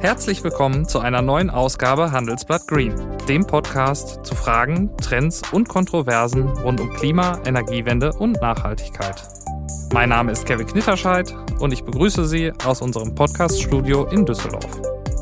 Herzlich willkommen zu einer neuen Ausgabe Handelsblatt Green, dem Podcast zu Fragen, Trends und Kontroversen rund um Klima, Energiewende und Nachhaltigkeit. Mein Name ist Kevin Knitterscheid und ich begrüße Sie aus unserem Podcast-Studio in Düsseldorf.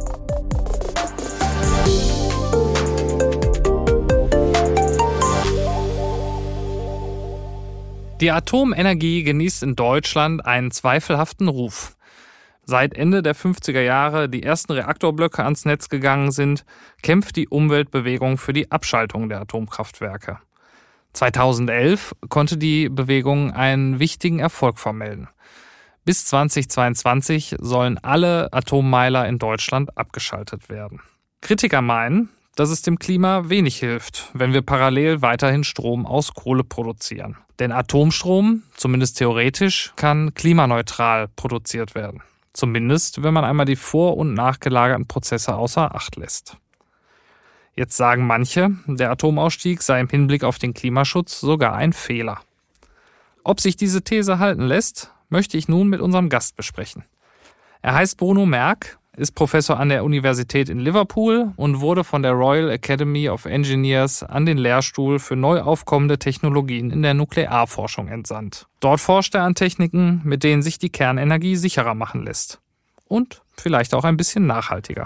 Die Atomenergie genießt in Deutschland einen zweifelhaften Ruf. Seit Ende der 50er Jahre die ersten Reaktorblöcke ans Netz gegangen sind, kämpft die Umweltbewegung für die Abschaltung der Atomkraftwerke. 2011 konnte die Bewegung einen wichtigen Erfolg vermelden. Bis 2022 sollen alle Atommeiler in Deutschland abgeschaltet werden. Kritiker meinen, dass es dem Klima wenig hilft, wenn wir parallel weiterhin Strom aus Kohle produzieren. Denn Atomstrom, zumindest theoretisch, kann klimaneutral produziert werden. Zumindest, wenn man einmal die vor- und nachgelagerten Prozesse außer Acht lässt. Jetzt sagen manche, der Atomausstieg sei im Hinblick auf den Klimaschutz sogar ein Fehler. Ob sich diese These halten lässt, möchte ich nun mit unserem Gast besprechen. Er heißt Bruno Merk, ist Professor an der Universität in Liverpool und wurde von der Royal Academy of Engineers an den Lehrstuhl für neu aufkommende Technologien in der Nuklearforschung entsandt. Dort forscht er an Techniken, mit denen sich die Kernenergie sicherer machen lässt. Und vielleicht auch ein bisschen nachhaltiger.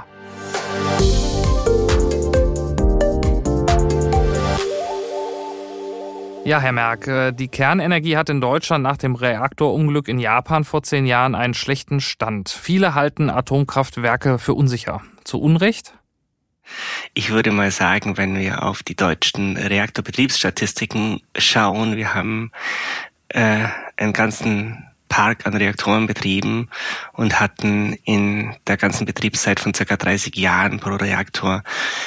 Ja, Herr Merk, die Kernenergie hat in Deutschland nach dem Reaktorunglück in Japan vor 10 Jahren einen schlechten Stand. Viele halten Atomkraftwerke für unsicher. Zu Unrecht? Ich würde mal sagen, wenn wir auf die deutschen Reaktorbetriebsstatistiken schauen, wir haben einen ganzen Park an Reaktoren betrieben und hatten in der ganzen Betriebszeit von ca. 30 Jahren pro Reaktor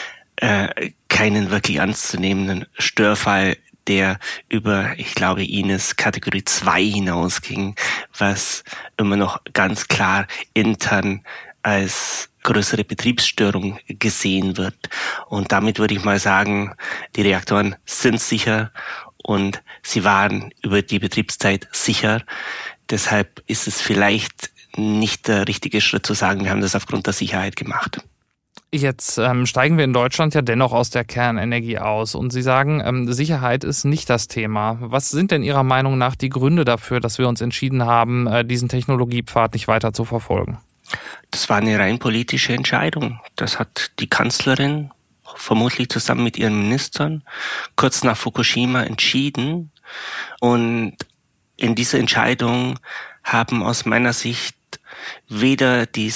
keinen wirklich ernstzunehmenden Störfall, der über, ich glaube, Ines Kategorie 2 hinausging, was immer noch ganz klar intern als größere Betriebsstörung gesehen wird. Und damit würde ich mal sagen, die Reaktoren sind sicher und sie waren über die Betriebszeit sicher. Deshalb ist es vielleicht nicht der richtige Schritt zu sagen, wir haben das aufgrund der Sicherheit gemacht. Jetzt steigen wir in Deutschland ja dennoch aus der Kernenergie aus. Und Sie sagen, Sicherheit ist nicht das Thema. Was sind denn Ihrer Meinung nach die Gründe dafür, dass wir uns entschieden haben, diesen Technologiepfad nicht weiter zu verfolgen? Das war eine rein politische Entscheidung. Das hat die Kanzlerin vermutlich zusammen mit ihren Ministern kurz nach Fukushima entschieden. Und in dieser Entscheidung haben aus meiner Sicht weder die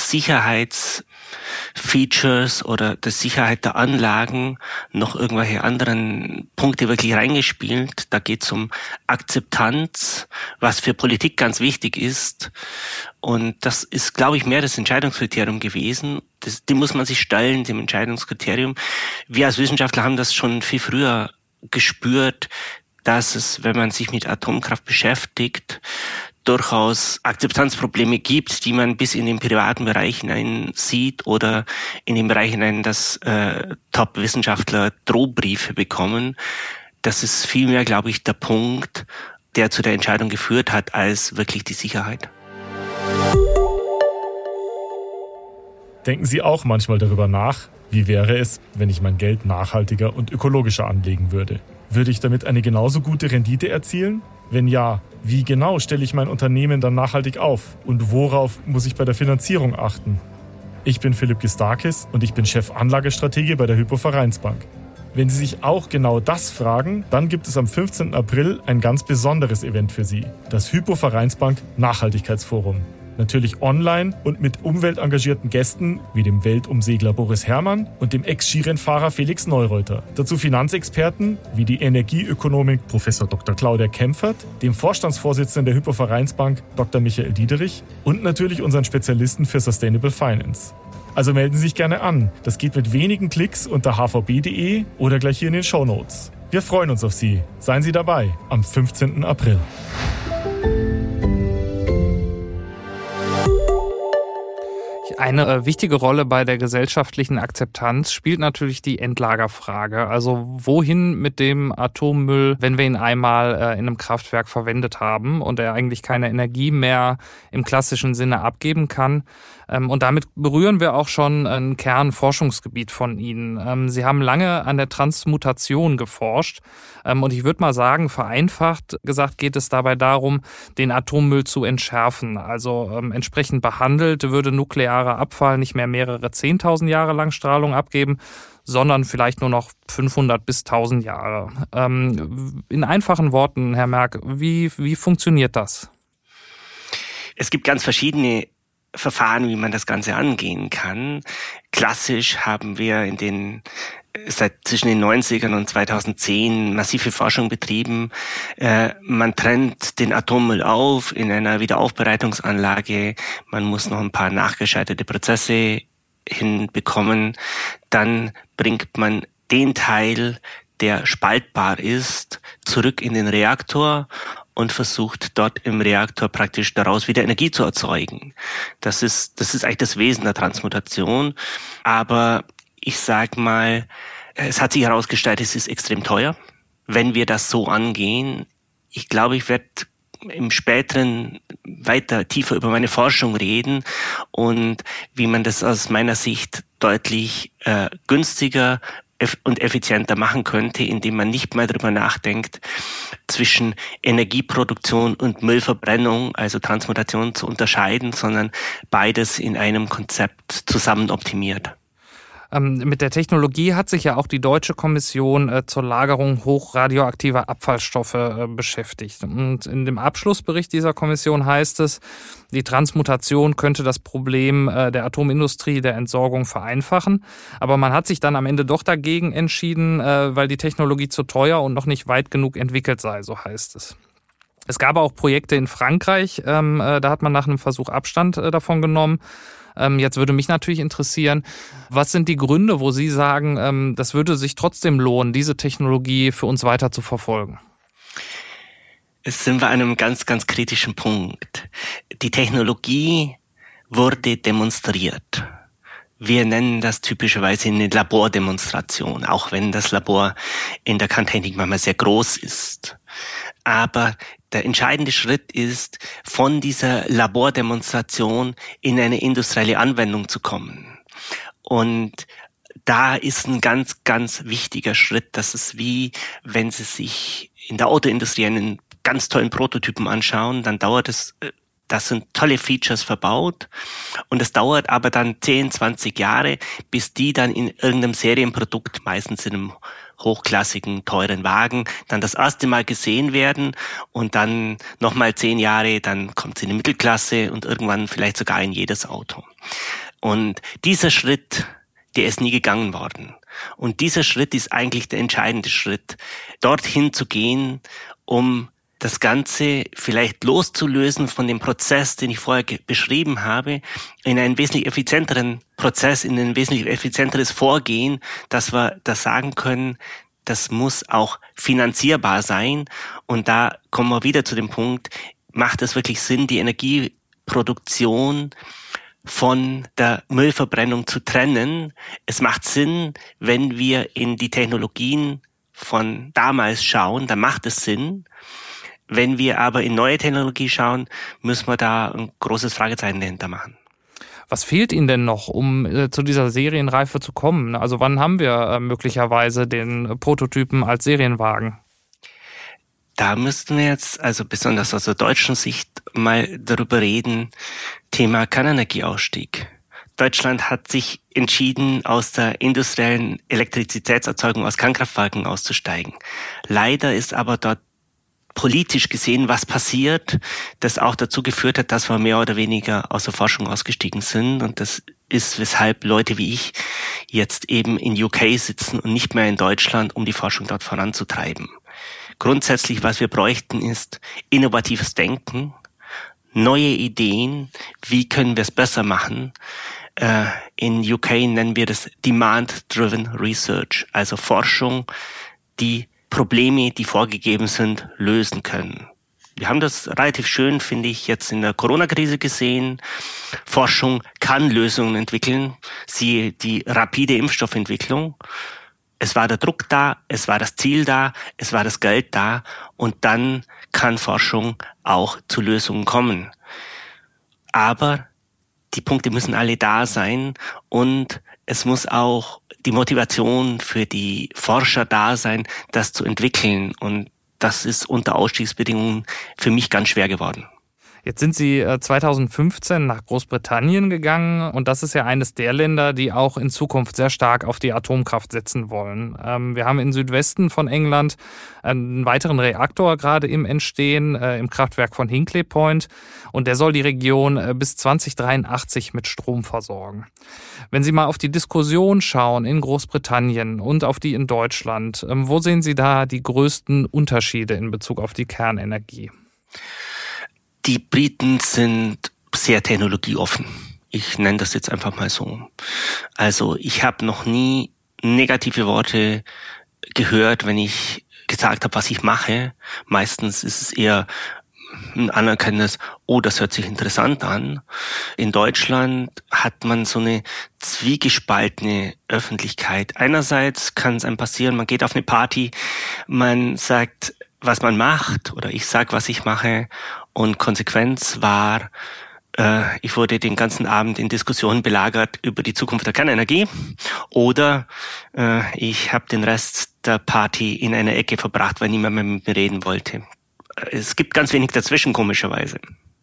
Sicherheitsfeatures oder die Sicherheit der Anlagen noch irgendwelche anderen Punkte wirklich reingespielt. Da geht es um Akzeptanz, was für Politik ganz wichtig ist. Und das ist, glaube ich, mehr das Entscheidungskriterium gewesen. Dem muss man sich stellen, dem Entscheidungskriterium. Wir als Wissenschaftler haben das schon viel früher gespürt, dass es, wenn man sich mit Atomkraft beschäftigt, durchaus Akzeptanzprobleme gibt, die man bis in den privaten Bereich hinein sieht oder in den Bereich hinein, dass Top-Wissenschaftler Drohbriefe bekommen. Das ist vielmehr, glaube ich, der Punkt, der zu der Entscheidung geführt hat, als wirklich die Sicherheit. Denken Sie auch manchmal darüber nach, wie wäre es, wenn ich mein Geld nachhaltiger und ökologischer anlegen würde? Würde ich damit eine genauso gute Rendite erzielen? Wenn ja, wie genau stelle ich mein Unternehmen dann nachhaltig auf? Und worauf muss ich bei der Finanzierung achten? Ich bin Philipp Gistakis und ich bin Chef Anlagestratege bei der Hypo Vereinsbank. Wenn Sie sich auch genau das fragen, dann gibt es am 15. April ein ganz besonderes Event für Sie. Das Hypo Vereinsbank Nachhaltigkeitsforum. Natürlich online und mit umweltengagierten Gästen wie dem Weltumsegler Boris Herrmann und dem Ex-Skirennfahrer Felix Neureuter. Dazu Finanzexperten wie die Energieökonomin Prof. Dr. Claudia Kempfert, dem Vorstandsvorsitzenden der Hypo Vereinsbank Dr. Michael Diederich und natürlich unseren Spezialisten für Sustainable Finance. Also melden Sie sich gerne an. Das geht mit wenigen Klicks unter hvb.de oder gleich hier in den Shownotes. Wir freuen uns auf Sie. Seien Sie dabei am 15. April. Eine wichtige Rolle bei der gesellschaftlichen Akzeptanz spielt natürlich die Endlagerfrage. Also wohin mit dem Atommüll, wenn wir ihn einmal in einem Kraftwerk verwendet haben und er eigentlich keine Energie mehr im klassischen Sinne abgeben kann. Und damit berühren wir auch schon ein Kernforschungsgebiet von Ihnen. Sie haben lange an der Transmutation geforscht. Und ich würde mal sagen, vereinfacht gesagt geht es dabei darum, den Atommüll zu entschärfen. Also entsprechend behandelt würde nuklearer Abfall nicht mehr mehrere 10.000 Jahre lang Strahlung abgeben, sondern vielleicht nur noch 500 bis 1.000 Jahre. In einfachen Worten, Herr Merk, wie funktioniert das? Es gibt ganz verschiedene Verfahren, wie man das Ganze angehen kann. Klassisch haben wir seit zwischen den 90ern und 2010 massive Forschung betrieben. Man trennt den Atommüll auf in einer Wiederaufbereitungsanlage. Man muss noch ein paar nachgeschaltete Prozesse hinbekommen. Dann bringt man den Teil, der spaltbar ist, zurück in den Reaktor und versucht dort im Reaktor praktisch daraus wieder Energie zu erzeugen. Das ist eigentlich das Wesen der Transmutation. Aber ich sag mal, es hat sich herausgestellt, es ist extrem teuer, wenn wir das so angehen. Ich glaube, ich werde im Späteren weiter tiefer über meine Forschung reden und wie man das aus meiner Sicht deutlich günstiger und effizienter machen könnte, indem man nicht mehr darüber nachdenkt, zwischen Energieproduktion und Müllverbrennung, also Transmutation, zu unterscheiden, sondern beides in einem Konzept zusammen optimiert. Mit der Technologie hat sich ja auch die Deutsche Kommission zur Lagerung hochradioaktiver Abfallstoffe beschäftigt. Und in dem Abschlussbericht dieser Kommission heißt es, die Transmutation könnte das Problem der Atomindustrie der Entsorgung vereinfachen. Aber man hat sich dann am Ende doch dagegen entschieden, weil die Technologie zu teuer und noch nicht weit genug entwickelt sei, so heißt es. Es gab auch Projekte in Frankreich, da hat man nach einem Versuch Abstand davon genommen. Jetzt würde mich natürlich interessieren, was sind die Gründe, wo Sie sagen, das würde sich trotzdem lohnen, diese Technologie für uns weiter zu verfolgen? Es sind wir an einem ganz, ganz kritischen Punkt. Die Technologie wurde demonstriert. Wir nennen das typischerweise eine Labordemonstration, auch wenn das Labor in der Kerntechnik manchmal sehr groß ist. Aber der entscheidende Schritt ist, von dieser Labordemonstration in eine industrielle Anwendung zu kommen. Und da ist ein ganz, ganz wichtiger Schritt. Das ist wie, wenn Sie sich in der Autoindustrie einen ganz tollen Prototypen anschauen, dann dauert es, das sind tolle Features verbaut und es dauert aber dann 10, 20 Jahre, bis die dann in irgendeinem Serienprodukt, meistens in einem hochklassigen, teuren Wagen, dann das erste Mal gesehen werden und dann nochmal 10 Jahre, dann kommt sie in die Mittelklasse und irgendwann vielleicht sogar in jedes Auto. Und dieser Schritt, der ist nie gegangen worden. Und dieser Schritt ist eigentlich der entscheidende Schritt, dorthin zu gehen, um das Ganze vielleicht loszulösen von dem Prozess, den ich vorher beschrieben habe, in einen wesentlich effizienteren Prozess, in ein wesentlich effizienteres Vorgehen, dass wir das sagen können, das muss auch finanzierbar sein. Und da kommen wir wieder zu dem Punkt, macht es wirklich Sinn, die Energieproduktion von der Müllverbrennung zu trennen? Es macht Sinn, wenn wir in die Technologien von damals schauen, dann macht es Sinn. Wenn wir aber in neue Technologie schauen, müssen wir da ein großes Fragezeichen dahinter machen. Was fehlt Ihnen denn noch, um zu dieser Serienreife zu kommen? Also wann haben wir möglicherweise den Prototypen als Serienwagen? Da müssten wir jetzt, also besonders aus der deutschen Sicht, mal darüber reden, Thema Kernenergieausstieg. Deutschland hat sich entschieden, aus der industriellen Elektrizitätserzeugung aus Kernkraftwerken auszusteigen. Leider ist aber dort politisch gesehen was passiert, das auch dazu geführt hat, dass wir mehr oder weniger aus der Forschung ausgestiegen sind. Und das ist, weshalb Leute wie ich jetzt eben in UK sitzen und nicht mehr in Deutschland, um die Forschung dort voranzutreiben. Grundsätzlich, was wir bräuchten, ist innovatives Denken, neue Ideen, wie können wir es besser machen. In UK nennen wir das Demand-Driven Research, also Forschung, die Probleme, die vorgegeben sind, lösen können. Wir haben das relativ schön, finde ich, jetzt in der Corona-Krise gesehen. Forschung kann Lösungen entwickeln, siehe die rapide Impfstoffentwicklung. Es war der Druck da, es war das Ziel da, es war das Geld da und dann kann Forschung auch zu Lösungen kommen. Aber die Punkte müssen alle da sein und es muss auch die Motivation für die Forscher da sein, das zu entwickeln. Und das ist unter Ausstiegsbedingungen für mich ganz schwer geworden. Jetzt sind Sie 2015 nach Großbritannien gegangen und das ist ja eines der Länder, die auch in Zukunft sehr stark auf die Atomkraft setzen wollen. Wir haben im Südwesten von England einen weiteren Reaktor gerade im Entstehen, im Kraftwerk von Hinkley Point und der soll die Region bis 2083 mit Strom versorgen. Wenn Sie mal auf die Diskussion schauen in Großbritannien und auf die in Deutschland, wo sehen Sie da die größten Unterschiede in Bezug auf die Kernenergie? Die Briten sind sehr technologieoffen. Ich nenne das jetzt einfach mal so. Also ich habe noch nie negative Worte gehört, wenn ich gesagt habe, was ich mache. Meistens ist es eher ein anerkennendes, oh, das hört sich interessant an. In Deutschland hat man so eine zwiegespaltene Öffentlichkeit. Einerseits kann es einem passieren, man geht auf eine Party, man sagt, was man macht, oder ich sag, was ich mache. Und Konsequenz war, ich wurde den ganzen Abend in Diskussionen belagert über die Zukunft der Kernenergie. Oder ich habe den Rest der Party in einer Ecke verbracht, weil niemand mehr mit mir reden wollte. Es gibt ganz wenig dazwischen, komischerweise.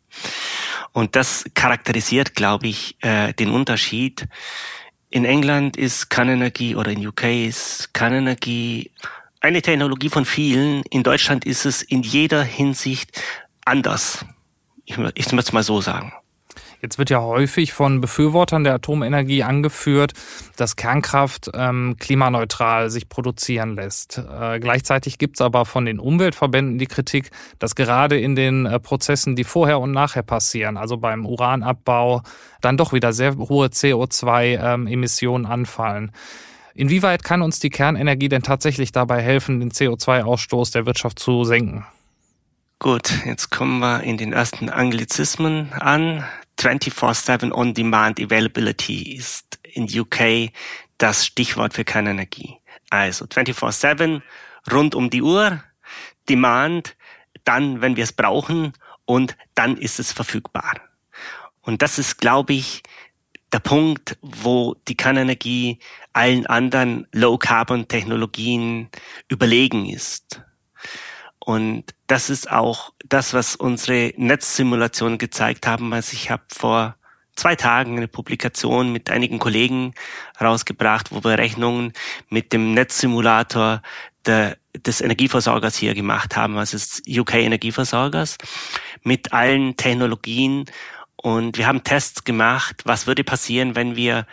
Und das charakterisiert, glaube ich, den Unterschied. In England ist Kernenergie oder in UK ist Kernenergie eine Technologie von vielen. In Deutschland ist es in jeder Hinsicht anders. Ich würde es mal so sagen. Jetzt wird ja häufig von Befürwortern der Atomenergie angeführt, dass Kernkraft klimaneutral sich produzieren lässt. Gleichzeitig gibt es aber von den Umweltverbänden die Kritik, dass gerade in den Prozessen, die vorher und nachher passieren, also beim Uranabbau, dann doch wieder sehr hohe CO2-Emissionen anfallen. Inwieweit kann uns die Kernenergie denn tatsächlich dabei helfen, den CO2-Ausstoß der Wirtschaft zu senken? Gut, jetzt kommen wir in den ersten Anglizismen an. 24/7 On-Demand Availability ist in UK das Stichwort für Kernenergie. Also 24/7, rund um die Uhr, Demand, dann, wenn wir es brauchen, und dann ist es verfügbar. Und das ist, glaube ich, der Punkt, wo die Kernenergie allen anderen Low-Carbon-Technologien überlegen ist. Und das ist auch das, was unsere Netzsimulationen gezeigt haben. Also ich habe vor 2 Tagen eine Publikation mit einigen Kollegen rausgebracht, wo wir Rechnungen mit dem Netzsimulator des Energieversorgers hier gemacht haben, also des UK-Energieversorgers, mit allen Technologien. Und wir haben Tests gemacht, was würde passieren, wenn wir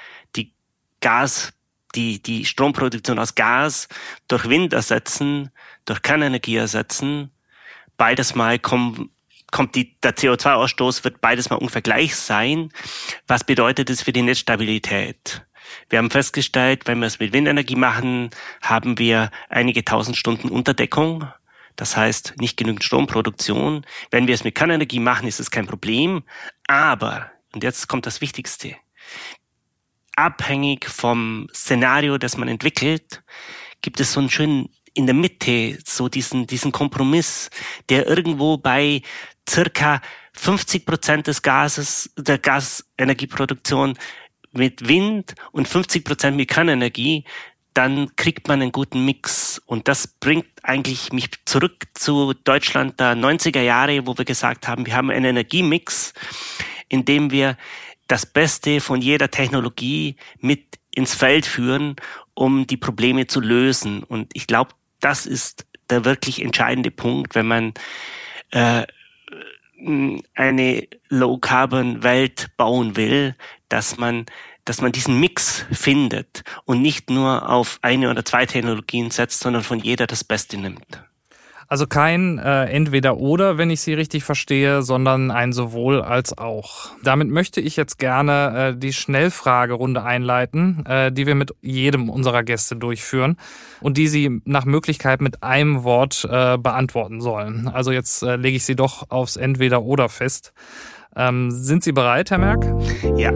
die Stromproduktion aus Gas durch Wind ersetzen, durch Kernenergie ersetzen. Beides Mal der CO2-Ausstoß wird beides mal ungefähr gleich sein. Was bedeutet das für die Netzstabilität? Wir haben festgestellt, wenn wir es mit Windenergie machen, haben wir einige 1000 Stunden Unterdeckung. Das heißt, nicht genügend Stromproduktion. Wenn wir es mit Kernenergie machen, ist es kein Problem. Aber, und jetzt kommt das Wichtigste, abhängig vom Szenario, das man entwickelt, gibt es so einen schönen in der Mitte, so diesen Kompromiss, der irgendwo bei circa 50% der Gasenergieproduktion mit Wind und 50% mit Kernenergie, dann kriegt man einen guten Mix. Und das bringt eigentlich mich zurück zu Deutschland der 90er Jahre, wo wir gesagt haben, wir haben einen Energiemix, in dem wir das Beste von jeder Technologie mit ins Feld führen, um die Probleme zu lösen. Und ich glaube, das ist der wirklich entscheidende Punkt, wenn man eine Low-Carbon-Welt bauen will, dass man diesen Mix findet und nicht nur auf 1 oder 2 Technologien setzt, sondern von jeder das Beste nimmt. Also kein Entweder-Oder, wenn ich Sie richtig verstehe, sondern ein Sowohl als auch. Damit möchte ich jetzt gerne die Schnellfragerunde einleiten, die wir mit jedem unserer Gäste durchführen und die Sie nach Möglichkeit mit einem Wort beantworten sollen. Also jetzt lege ich Sie doch aufs Entweder-Oder fest. Sind Sie bereit, Herr Merck? Ja.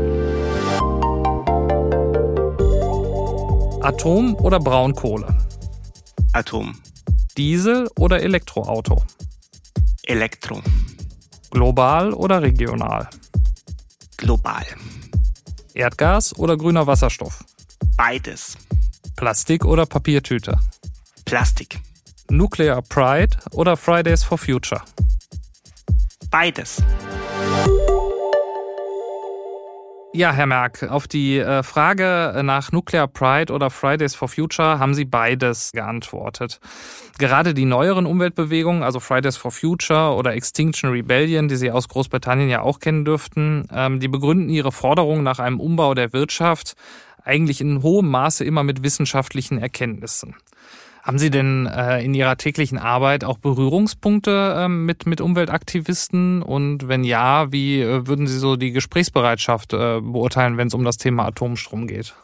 Atom oder Braunkohle? Atom. Diesel oder Elektroauto? Elektro. Global oder regional? global. Erdgas oder grüner Wasserstoff? Beides. Plastik oder Papiertüte? Plastik. Nuclear Pride oder Fridays for Future? Beides. Ja, Herr Merck, auf die Frage nach Nuclear Pride oder Fridays for Future haben Sie beides geantwortet. Gerade die neueren Umweltbewegungen, also Fridays for Future oder Extinction Rebellion, die Sie aus Großbritannien ja auch kennen dürften, die begründen ihre Forderungen nach einem Umbau der Wirtschaft eigentlich in hohem Maße immer mit wissenschaftlichen Erkenntnissen. Haben Sie denn in Ihrer täglichen Arbeit auch Berührungspunkte mit Umweltaktivisten? Und wenn ja, wie würden Sie so die Gesprächsbereitschaft beurteilen, wenn es um das Thema Atomstrom geht?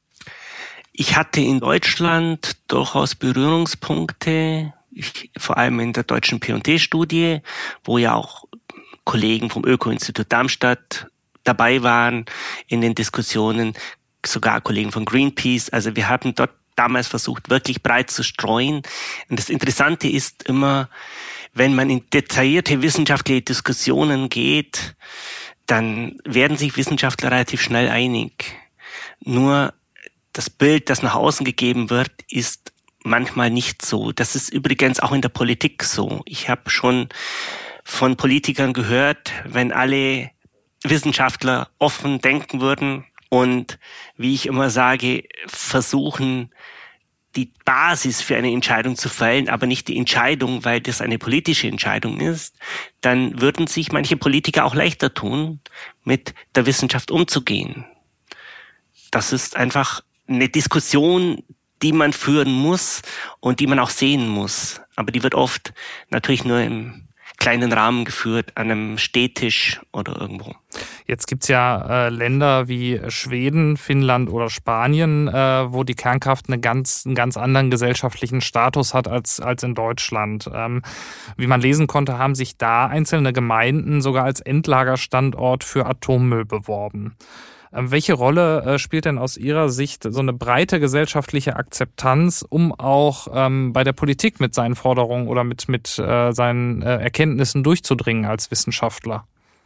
Ich hatte in Deutschland durchaus Berührungspunkte, vor allem in der deutschen P&T-Studie, wo ja auch Kollegen vom Öko-Institut Darmstadt dabei waren in den Diskussionen, sogar Kollegen von Greenpeace. Also wir haben dort damals versucht, wirklich breit zu streuen. Und das Interessante ist immer, wenn man in detaillierte wissenschaftliche Diskussionen geht, dann werden sich Wissenschaftler relativ schnell einig. Nur das Bild, das nach außen gegeben wird, ist manchmal nicht so. Das ist übrigens auch in der Politik so. Ich habe schon von Politikern gehört, wenn alle Wissenschaftler offen denken würden, und wie ich immer sage, versuchen, die Basis für eine Entscheidung zu fällen, aber nicht die Entscheidung, weil das eine politische Entscheidung ist, dann würden sich manche Politiker auch leichter tun, mit der Wissenschaft umzugehen. Das ist einfach eine Diskussion, die man führen muss und die man auch sehen muss. Aber die wird oft natürlich nur im kleinen Rahmen geführt, an einem Stehtisch oder irgendwo. Jetzt gibt's ja Länder wie Schweden, Finnland oder Spanien, wo die Kernkraft einen ganz anderen gesellschaftlichen Status hat als in Deutschland. Wie man lesen konnte, haben sich da einzelne Gemeinden sogar als Endlagerstandort für Atommüll beworben. Welche Rolle spielt denn aus Ihrer Sicht so eine breite gesellschaftliche Akzeptanz, um auch bei der Politik mit seinen Forderungen oder mit seinen Erkenntnissen durchzudringen als Wissenschaftler?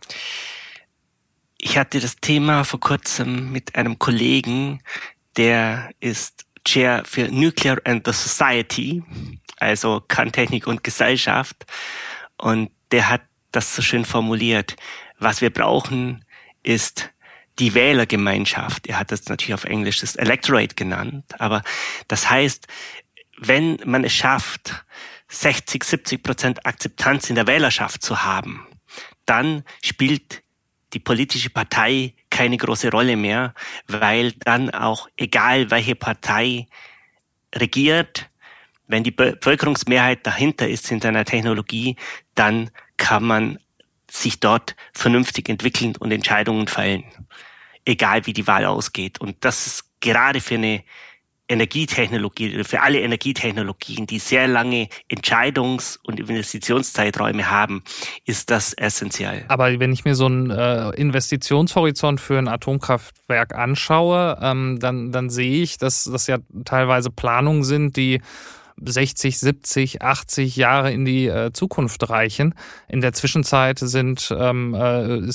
Ich hatte das Thema vor kurzem mit einem Kollegen, der ist Chair für Nuclear and the Society, also Kerntechnik und Gesellschaft, und der hat das so schön formuliert. Was wir brauchen, ist die Wählergemeinschaft. Er hat das natürlich auf Englisch das Electorate genannt, aber das heißt, wenn man es schafft, 60-70% Akzeptanz in der Wählerschaft zu haben, dann spielt die politische Partei keine große Rolle mehr, weil dann auch, egal welche Partei regiert, wenn die Bevölkerungsmehrheit dahinter ist, hinter einer Technologie, dann kann man sich dort vernünftig entwickeln und Entscheidungen fällen, egal wie die Wahl ausgeht. Und das ist gerade für eine Energietechnologie, für alle Energietechnologien, die sehr lange Entscheidungs- und Investitionszeiträume haben, ist das essentiell. Aber wenn ich mir so einen Investitionshorizont für ein Atomkraftwerk anschaue, dann sehe ich, dass das ja teilweise Planungen sind, die 60, 70, 80 Jahre in die Zukunft reichen. In der Zwischenzeit mehrere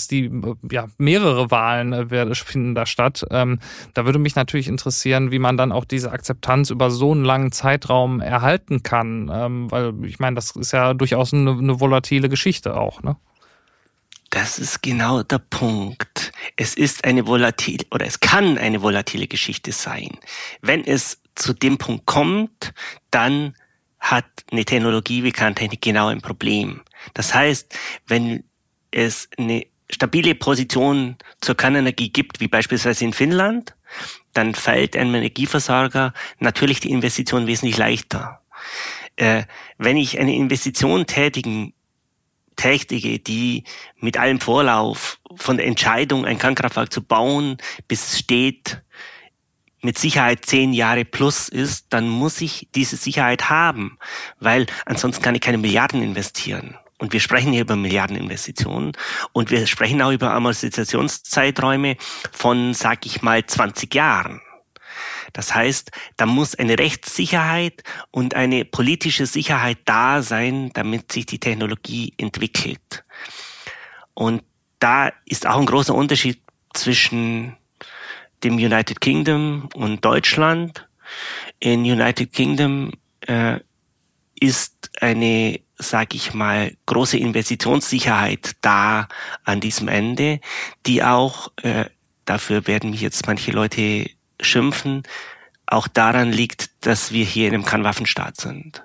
Wahlen finden da statt. Da würde mich natürlich interessieren, wie man dann auch diese Akzeptanz über so einen langen Zeitraum erhalten kann, weil ich meine, das ist ja durchaus eine volatile Geschichte auch, ne? Das ist genau der Punkt. Es kann eine volatile Geschichte sein. Wenn es zu dem Punkt kommt, dann hat eine Technologie wie Kerntechnik genau ein Problem. Das heißt, wenn es eine stabile Position zur Kernenergie gibt, wie beispielsweise in Finnland, dann fällt einem Energieversorger natürlich die Investition wesentlich leichter. Wenn ich eine Investition tätige, die mit allem Vorlauf von der Entscheidung, ein Kernkraftwerk zu bauen, bis es steht, mit Sicherheit 10 Jahre plus ist, dann muss ich diese Sicherheit haben, weil ansonsten kann ich keine Milliarden investieren. Und wir sprechen hier über Milliardeninvestitionen und wir sprechen auch über Amortisationszeiträume von, 20 Jahren. Das heißt, da muss eine Rechtssicherheit und eine politische Sicherheit da sein, damit sich die Technologie entwickelt. Und da ist auch ein großer Unterschied zwischen dem United Kingdom und Deutschland. In United Kingdom ist eine, sage ich mal, große Investitionssicherheit da an diesem Ende, die auch, dafür werden mich jetzt manche Leute schimpfen, auch daran liegt, dass wir hier in einem Kernwaffenstaat sind.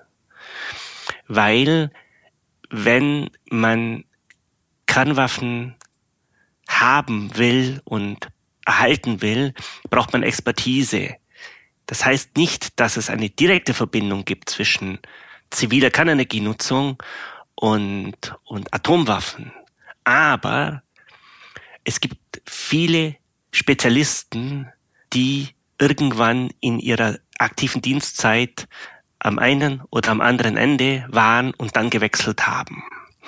Weil, wenn man Kernwaffen haben will und erhalten will, braucht man Expertise. Das heißt nicht, dass es eine direkte Verbindung gibt zwischen ziviler Kernenergienutzung und Atomwaffen. Aber es gibt viele Spezialisten, die irgendwann in ihrer aktiven Dienstzeit am einen oder am anderen Ende waren und dann gewechselt haben.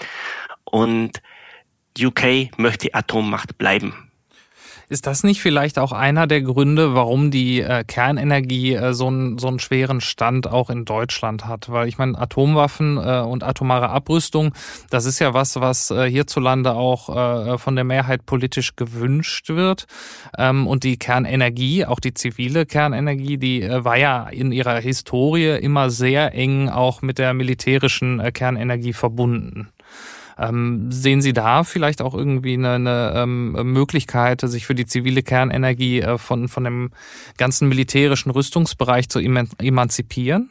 Und UK möchte Atommacht bleiben. Ist das nicht vielleicht auch einer der Gründe, warum die Kernenergie so einen schweren Stand auch in Deutschland hat? Weil ich meine, Atomwaffen und atomare Abrüstung, das ist ja was hierzulande auch von der Mehrheit politisch gewünscht wird. Und die Kernenergie, auch die zivile Kernenergie, die war ja in ihrer Historie immer sehr eng auch mit der militärischen Kernenergie verbunden. Sehen Sie da vielleicht auch irgendwie eine Möglichkeit, sich für die zivile Kernenergie von dem ganzen militärischen Rüstungsbereich zu emanzipieren?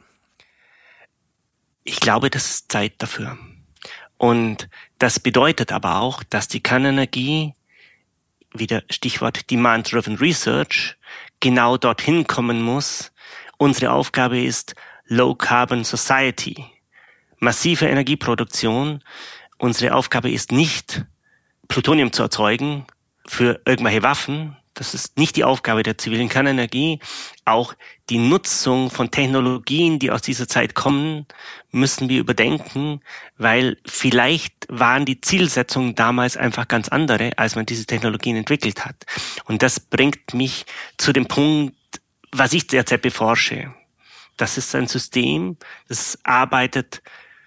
Ich glaube, das ist Zeit dafür. Und das bedeutet aber auch, dass die Kernenergie, wieder Stichwort Demand-Driven Research, genau dorthin kommen muss. Unsere Aufgabe ist Low Carbon Society, massive Energieproduktion. Unsere Aufgabe ist nicht, Plutonium zu erzeugen für irgendwelche Waffen. Das ist nicht die Aufgabe der zivilen Kernenergie. Auch die Nutzung von Technologien, die aus dieser Zeit kommen, müssen wir überdenken, weil vielleicht waren die Zielsetzungen damals einfach ganz andere, als man diese Technologien entwickelt hat. Und das bringt mich zu dem Punkt, was ich derzeit beforsche. Das ist ein System, das arbeitet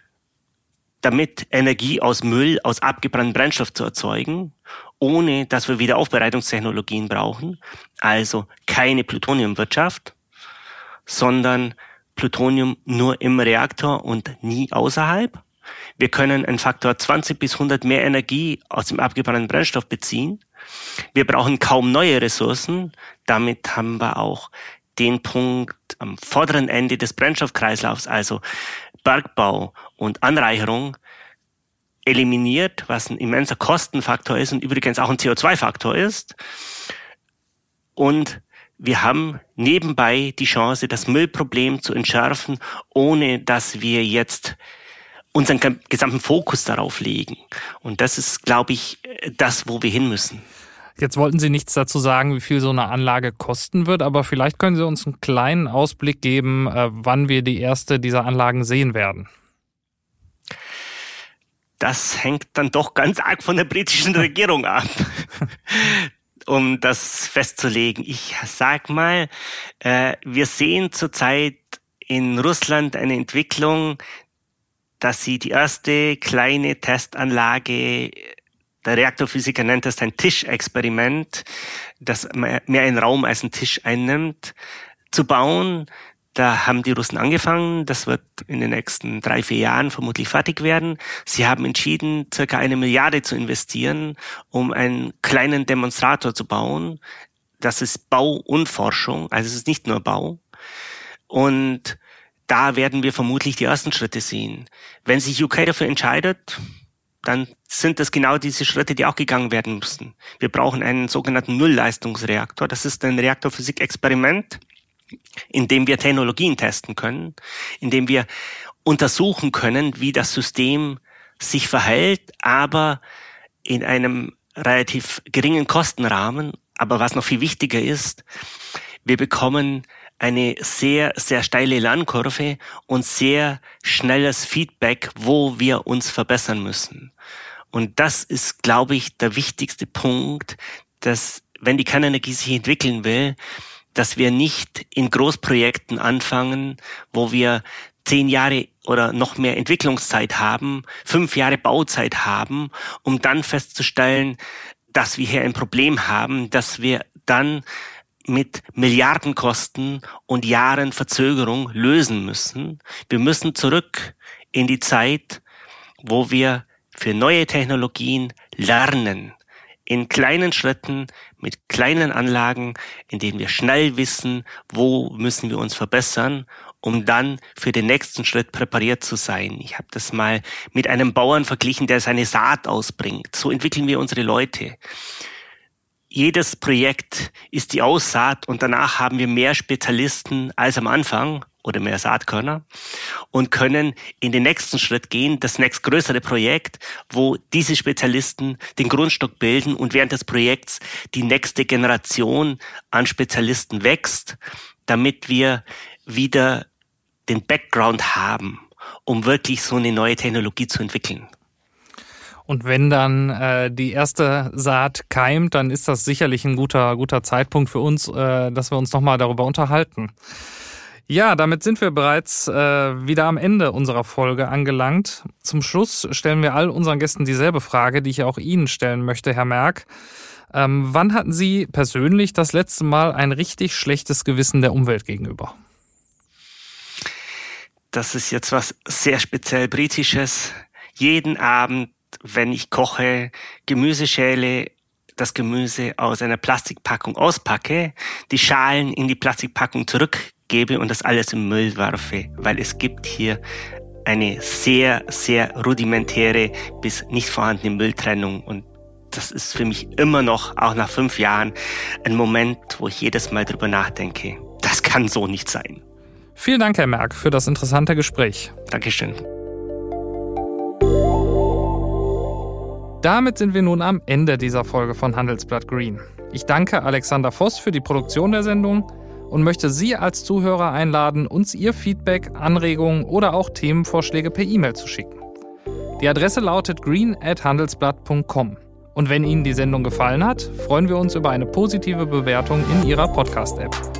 damit, Energie aus Müll, aus abgebranntem Brennstoff zu erzeugen, ohne dass wir Wiederaufbereitungstechnologien brauchen. Also keine Plutoniumwirtschaft, sondern Plutonium nur im Reaktor und nie außerhalb. Wir können einen Faktor 20 bis 100 mehr Energie aus dem abgebrannten Brennstoff beziehen. Wir brauchen kaum neue Ressourcen. Damit haben wir auch den Punkt am vorderen Ende des Brennstoffkreislaufs, also Bergbau und Anreicherung, eliminiert, was ein immenser Kostenfaktor ist und übrigens auch ein CO2-Faktor ist. Und wir haben nebenbei die Chance, das Müllproblem zu entschärfen, ohne dass wir jetzt unseren gesamten Fokus darauf legen. Und das ist, glaube ich, das, wo wir hin müssen. Jetzt wollten Sie nichts dazu sagen, wie viel so eine Anlage kosten wird, aber vielleicht können Sie uns einen kleinen Ausblick geben, wann wir die erste dieser Anlagen sehen werden. Das hängt dann doch ganz arg von der britischen Regierung ab, um das festzulegen. Ich sag mal, wir sehen zurzeit in Russland eine Entwicklung, dass sie die erste kleine Testanlage, der Reaktorphysiker nennt das ein Tischexperiment, das mehr einen Raum als einen Tisch einnimmt, zu bauen. Da haben die Russen angefangen. Das wird in den nächsten 3-4 Jahren vermutlich fertig werden. Sie haben entschieden, circa 1 Milliarde zu investieren, um einen kleinen Demonstrator zu bauen. Das ist Bau und Forschung, also es ist nicht nur Bau. Und da werden wir vermutlich die ersten Schritte sehen. Wenn sich UK dafür entscheidet, dann sind das genau diese Schritte, die auch gegangen werden müssen. Wir brauchen einen sogenannten Nullleistungsreaktor. Das ist ein Reaktorphysik-Experiment, in dem wir Technologien testen können, in dem wir untersuchen können, wie das System sich verhält, aber in einem relativ geringen Kostenrahmen. Aber was noch viel wichtiger ist, wir bekommen eine sehr, sehr steile Lernkurve und sehr schnelles Feedback, wo wir uns verbessern müssen. Und das ist, glaube ich, der wichtigste Punkt, dass, wenn die Kernenergie sich entwickeln will, dass wir nicht in Großprojekten anfangen, wo wir 10 Jahre oder noch mehr Entwicklungszeit haben, 5 Jahre Bauzeit haben, um dann festzustellen, dass wir hier ein Problem haben, dass wir dann mit Milliardenkosten und Jahren Verzögerung lösen müssen. Wir müssen zurück in die Zeit, wo wir für neue Technologien lernen. In kleinen Schritten, mit kleinen Anlagen, in denen wir schnell wissen, wo müssen wir uns verbessern, um dann für den nächsten Schritt präpariert zu sein. Ich habe das mal mit einem Bauern verglichen, der seine Saat ausbringt. So entwickeln wir unsere Leute. Jedes Projekt ist die Aussaat und danach haben wir mehr Spezialisten als am Anfang oder mehr Saatkörner und können in den nächsten Schritt gehen, das nächstgrößere Projekt, wo diese Spezialisten den Grundstock bilden und während des Projekts die nächste Generation an Spezialisten wächst, damit wir wieder den Background haben, um wirklich so eine neue Technologie zu entwickeln. Und wenn dann die erste Saat keimt, dann ist das sicherlich ein guter Zeitpunkt für uns, dass wir uns nochmal darüber unterhalten. Ja, damit sind wir bereits wieder am Ende unserer Folge angelangt. Zum Schluss stellen wir all unseren Gästen dieselbe Frage, die ich auch Ihnen stellen möchte, Herr Merck. Wann hatten Sie persönlich das letzte Mal ein richtig schlechtes Gewissen der Umwelt gegenüber? Das ist jetzt was sehr speziell Britisches. Jeden Abend, wenn ich koche, Gemüse schäle, das Gemüse aus einer Plastikpackung auspacke, die Schalen in die Plastikpackung zurückgebe und das alles im Müll werfe, weil es gibt hier eine sehr, sehr rudimentäre bis nicht vorhandene Mülltrennung und das ist für mich immer noch, auch nach 5 Jahren, ein Moment, wo ich jedes Mal drüber nachdenke. Das kann so nicht sein. Vielen Dank, Herr Merck, für das interessante Gespräch. Dankeschön. Damit sind wir nun am Ende dieser Folge von Handelsblatt Green. Ich danke Alexander Voss für die Produktion der Sendung und möchte Sie als Zuhörer einladen, uns Ihr Feedback, Anregungen oder auch Themenvorschläge per E-Mail zu schicken. Die Adresse lautet green@handelsblatt.com. Und wenn Ihnen die Sendung gefallen hat, freuen wir uns über eine positive Bewertung in Ihrer Podcast-App.